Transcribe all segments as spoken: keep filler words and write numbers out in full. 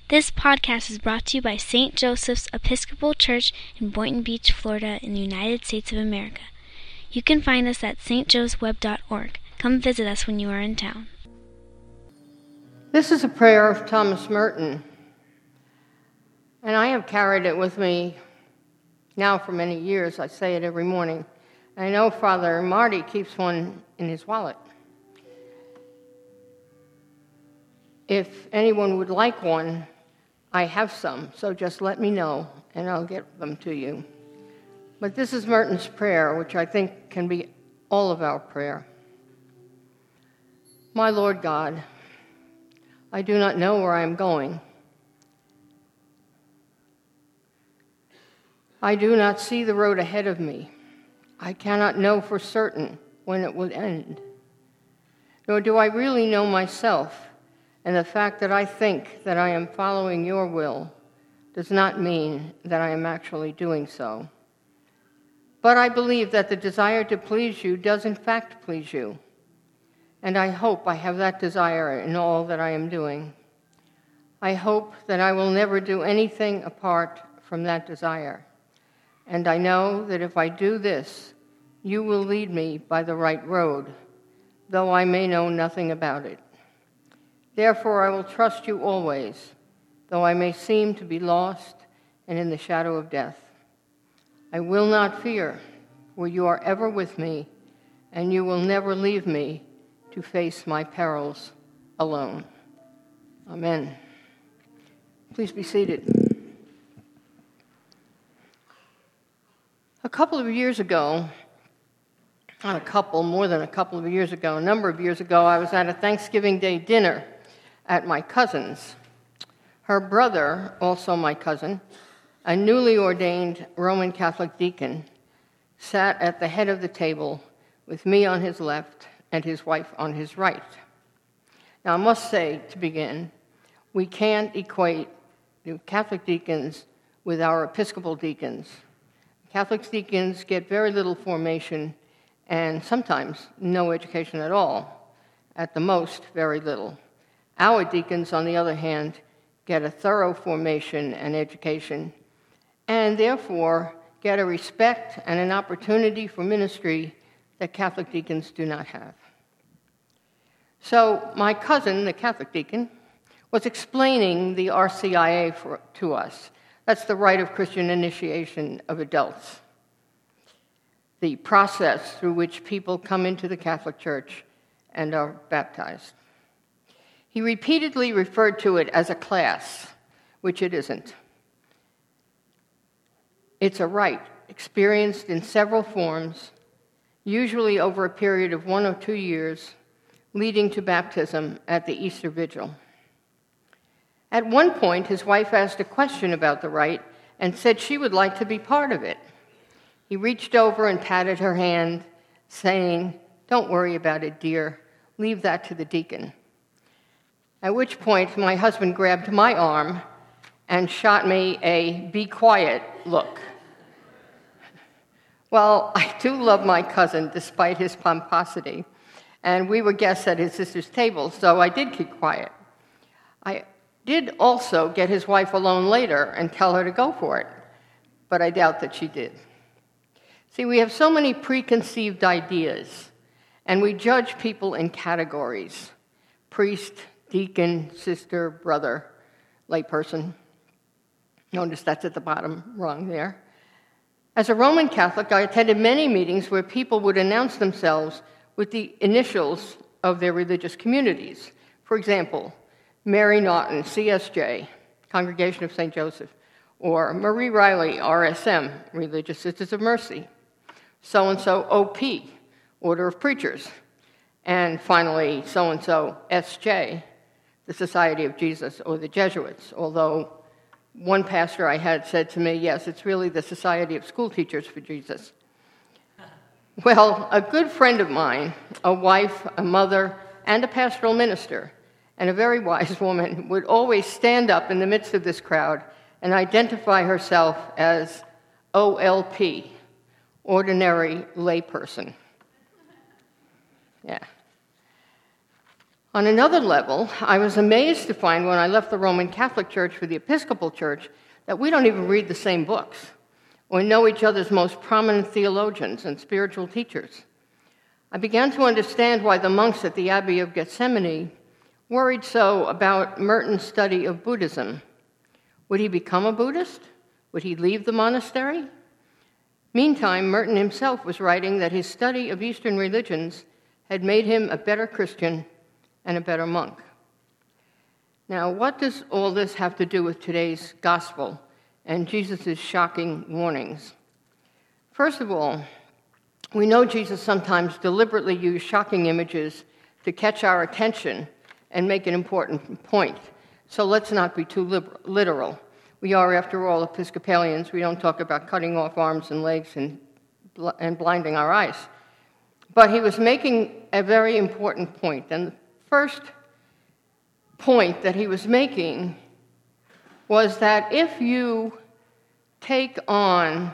This podcast is brought to you by Saint Joseph's Episcopal Church in Boynton Beach, Florida, in the United States of America. You can find us at s t joes web dot org. Come visit us when you are in town. This is a prayer of Thomas Merton, and I have carried it with me now for many years. I say it every morning. And I know Father Marty keeps one in his wallet. If anyone would like one, I have some, so just let me know, and I'll get them to you. But this is Merton's prayer, which I think can be all of our prayer. My Lord God, I do not know where I am going. I do not see the road ahead of me. I cannot know for certain when it will end. Nor do I really know myself, and the fact that I think that I am following your will does not mean that I am actually doing so. But I believe that the desire to please you does in fact please you, and I hope I have that desire in all that I am doing. I hope that I will never do anything apart from that desire, and I know that if I do this, you will lead me by the right road, though I may know nothing about it. Therefore, I will trust you always, though I may seem to be lost and in the shadow of death. I will not fear, for you are ever with me, and you will never leave me to face my perils alone. Amen. Please be seated. A couple of years ago, not a couple, more than a couple of years ago, a number of years ago, I was at a Thanksgiving Day dinner at my cousin's. Her brother, also my cousin, a newly ordained Roman Catholic deacon, sat at the head of the table with me on his left and his wife on his right. Now, I must say, to begin, we can't equate the Catholic deacons with our Episcopal deacons. Catholic deacons get very little formation and sometimes no education at all, at the most, very little. Our deacons, on the other hand, get a thorough formation and education, and therefore get a respect and an opportunity for ministry that Catholic deacons do not have. So my cousin, the Catholic deacon, was explaining the R C I A for, to us. That's the Rite of Christian Initiation of Adults, the process through which people come into the Catholic Church and are baptized. He repeatedly referred to it as a class, which it isn't. It's a rite experienced in several forms, usually over a period of one or two years, leading to baptism at the Easter Vigil. At one point, his wife asked a question about the rite and said she would like to be part of it. He reached over and patted her hand, saying, "Don't worry about it, dear. Leave that to the deacon." At which point, my husband grabbed my arm and shot me a "be quiet" look. Well, I do love my cousin, despite his pomposity, and we were guests at his sister's table, so I did keep quiet. I did also get his wife alone later and tell her to go for it, but I doubt that she did. See, we have so many preconceived ideas, and we judge people in categories: priest, deacon, sister, brother, layperson. Notice that's at the bottom, wrong there. As a Roman Catholic, I attended many meetings where people would announce themselves with the initials of their religious communities. For example, Mary Naughton, C S J, Congregation of Saint Joseph, or Marie Riley, R S M, Religious Sisters of Mercy, so-and-so O P, Order of Preachers, and finally so-and-so S J, the Society of Jesus, or the Jesuits, although one pastor I had said to me, yes, it's really the Society of School Teachers for Jesus. Well, a good friend of mine, a wife, a mother, and a pastoral minister, and a very wise woman, would always stand up in the midst of this crowd and identify herself as O L P, Ordinary Layperson. Yeah. On another level, I was amazed to find when I left the Roman Catholic Church for the Episcopal Church that we don't even read the same books or know each other's most prominent theologians and spiritual teachers. I began to understand why the monks at the Abbey of Gethsemani worried so about Merton's study of Buddhism. Would he become a Buddhist? Would he leave the monastery? Meantime, Merton himself was writing that his study of Eastern religions had made him a better Christian and a better monk. Now, what does all this have to do with today's gospel and Jesus' shocking warnings? First of all, we know Jesus sometimes deliberately used shocking images to catch our attention and make an important point. So let's not be too liber- literal. We are, after all, Episcopalians. We don't talk about cutting off arms and legs and, bl- and blinding our eyes. But he was making a very important point. And the first point that he was making was that if you take on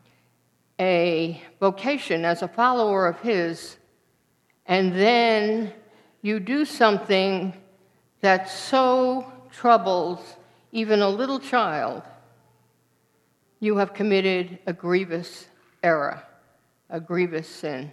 a vocation as a follower of his, and then you do something that so troubles even a little child, you have committed a grievous error, a grievous sin.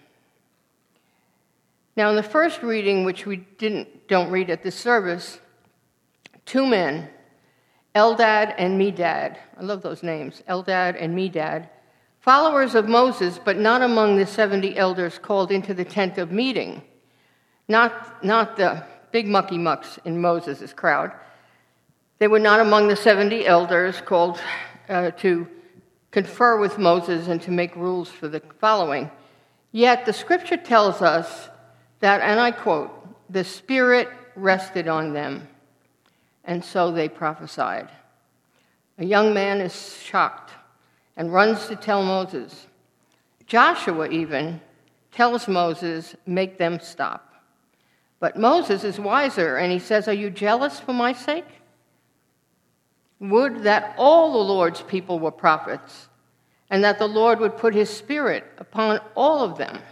Now, in the first reading, which we didn't don't read at this service, two men, Eldad and Medad, I love those names, Eldad and Medad, followers of Moses, but not among the seventy elders called into the tent of meeting, not, not the big mucky mucks in Moses' crowd. They were not among the seventy elders called uh, to confer with Moses and to make rules for the following. Yet the scripture tells us that, and I quote, the Spirit rested on them, and so they prophesied. A young man is shocked and runs to tell Moses. Joshua even tells Moses, make them stop. But Moses is wiser, and he says, are you jealous for my sake? Would that all the Lord's people were prophets, and that the Lord would put his Spirit upon all of them.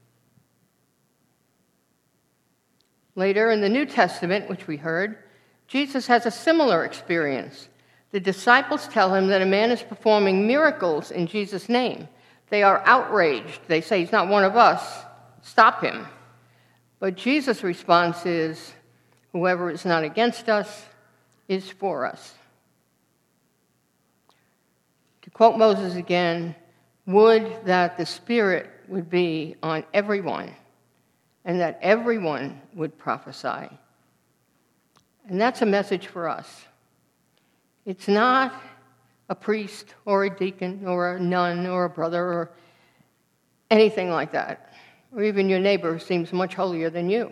Later in the New Testament, which we heard, Jesus has a similar experience. The disciples tell him that a man is performing miracles in Jesus' name. They are outraged. They say, he's not one of us. Stop him. But Jesus' response is, whoever is not against us is for us. To quote Moses again, would that the Spirit would be on everyone, and that everyone would prophesy. And that's a message for us. It's not a priest or a deacon or a nun or a brother or anything like that, or even your neighbor who seems much holier than you.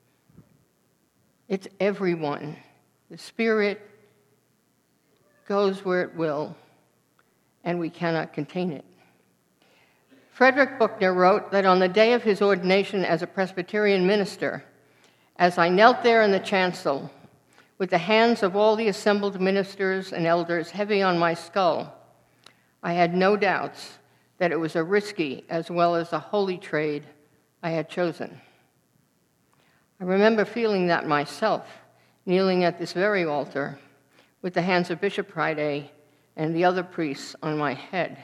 It's everyone. The Spirit goes where it will, and we cannot contain it. Frederick Buechner wrote that on the day of his ordination as a Presbyterian minister, as I knelt there in the chancel, with the hands of all the assembled ministers and elders heavy on my skull, I had no doubts that it was a risky as well as a holy trade I had chosen. I remember feeling that myself, kneeling at this very altar with the hands of Bishop Friday and the other priests on my head.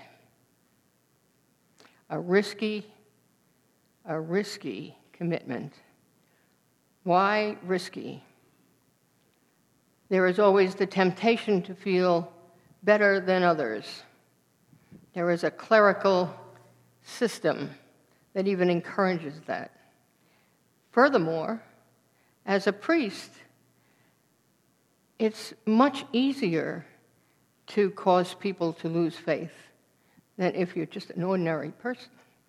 A risky, a risky commitment. Why risky? There is always the temptation to feel better than others. There is a clerical system that even encourages that. Furthermore, as a priest, it's much easier to cause people to lose faith than if you're just an ordinary person.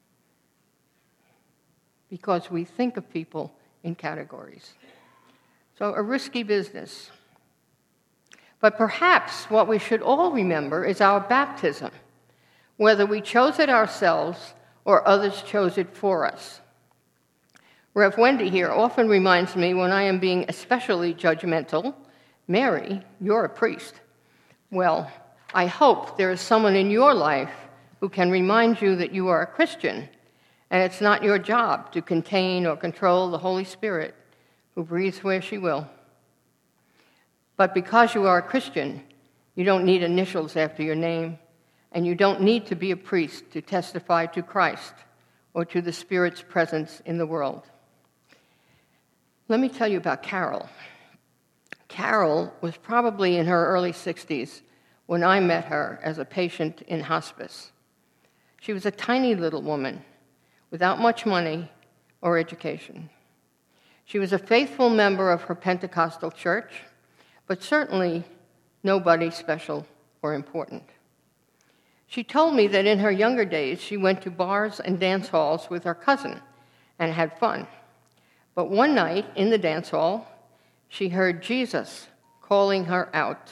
Because we think of people in categories. So a risky business. But perhaps what we should all remember is our baptism, whether we chose it ourselves or others chose it for us. Rev Wendy here often reminds me when I am being especially judgmental, Mary, you're a priest. Well, I hope there is someone in your life who can remind you that you are a Christian, and it's not your job to contain or control the Holy Spirit, who breathes where she will. But because you are a Christian, you don't need initials after your name, and you don't need to be a priest to testify to Christ or to the Spirit's presence in the world. Let me tell you about Carol. Carol was probably in her early sixties when I met her as a patient in hospice. She was a tiny little woman without much money or education. She was a faithful member of her Pentecostal church, but certainly nobody special or important. She told me that in her younger days she went to bars and dance halls with her cousin and had fun. But one night in the dance hall, she heard Jesus calling her out.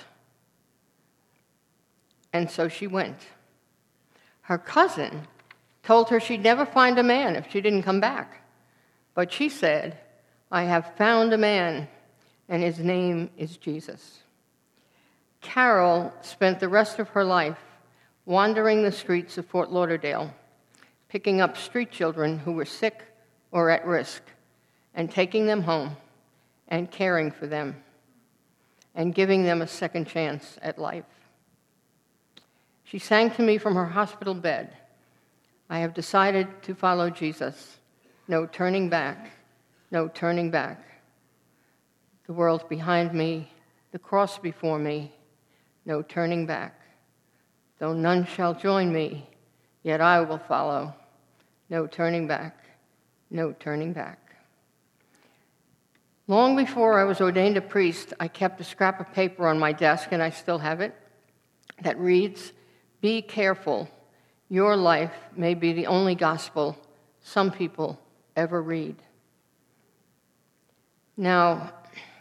And so she went. Her cousin told her she'd never find a man if she didn't come back. But she said, "I have found a man, and his name is Jesus." Carol spent the rest of her life wandering the streets of Fort Lauderdale, picking up street children who were sick or at risk, and taking them home and caring for them and giving them a second chance at life. She sang to me from her hospital bed, "I have decided to follow Jesus. No turning back, no turning back. The world behind me, the cross before me, no turning back. Though none shall join me, yet I will follow. No turning back, no turning back." Long before I was ordained a priest, I kept a scrap of paper on my desk, and I still have it, that reads, "Be careful. Your life may be the only gospel some people ever read." Now,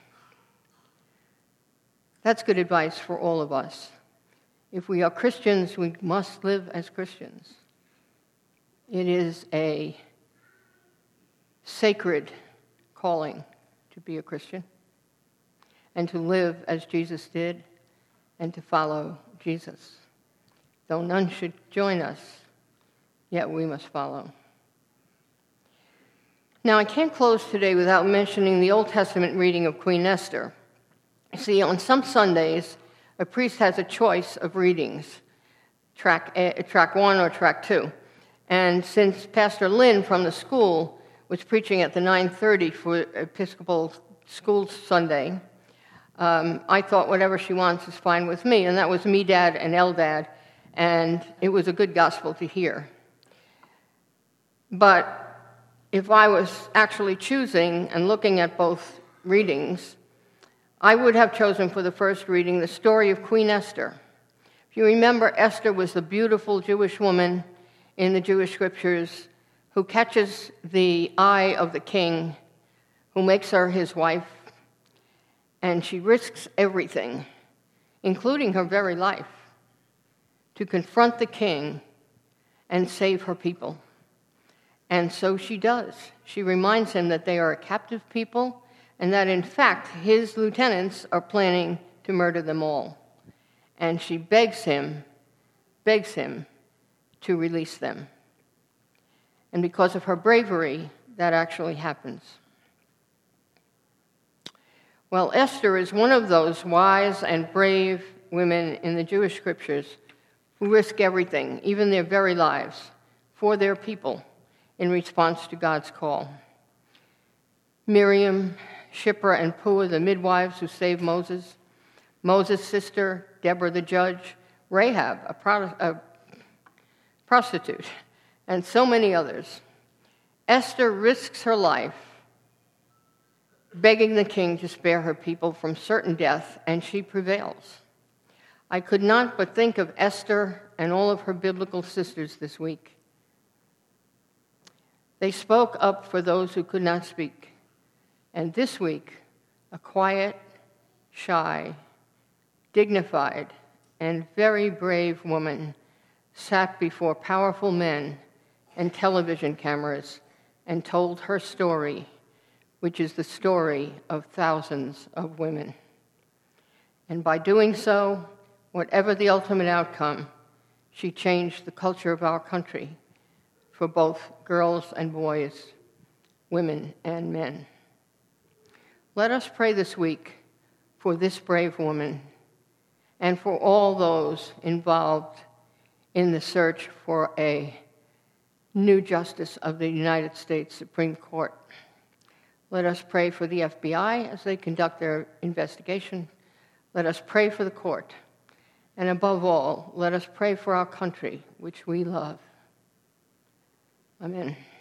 that's good advice for all of us. If we are Christians, we must live as Christians. It is a sacred calling to be a Christian and to live as Jesus did and to follow Jesus. Though none should join us, yet we must follow. Now, I can't close today without mentioning the Old Testament reading of Queen Esther. See, on some Sundays, a priest has a choice of readings, track, a, track one or track two. And since Pastor Lynn from the school was preaching at the nine thirty for Episcopal School Sunday, um, I thought whatever she wants is fine with me, and that was me, Dad, and Eldad, and it was a good gospel to hear. But if I was actually choosing and looking at both readings, I would have chosen for the first reading the story of Queen Esther. If you remember, Esther was the beautiful Jewish woman in the Jewish scriptures who catches the eye of the king, who makes her his wife, and she risks everything, including her very life, to confront the king and save her people. And so she does. She reminds him that they are a captive people and that, in fact, his lieutenants are planning to murder them all. And she begs him, begs him to release them. And because of her bravery, that actually happens. Well, Esther is one of those wise and brave women in the Jewish scriptures who risk everything, even their very lives, for their people in response to God's call. Miriam, Shiphrah, and Puah, the midwives who saved Moses, Moses' sister, Deborah the judge, Rahab, a, pro- a prostitute, and so many others. Esther risks her life begging the king to spare her people from certain death, and she prevails. I could not but think of Esther and all of her biblical sisters this week. They spoke up for those who could not speak. And this week, a quiet, shy, dignified, and very brave woman sat before powerful men and television cameras and told her story, which is the story of thousands of women. And by doing so, whatever the ultimate outcome, she changed the culture of our country for both girls and boys, women and men. Let us pray this week for this brave woman and for all those involved in the search for a new justice of the United States Supreme Court. Let us pray for the F B I as they conduct their investigation. Let us pray for the court. And above all, let us pray for our country, which we love. Amen.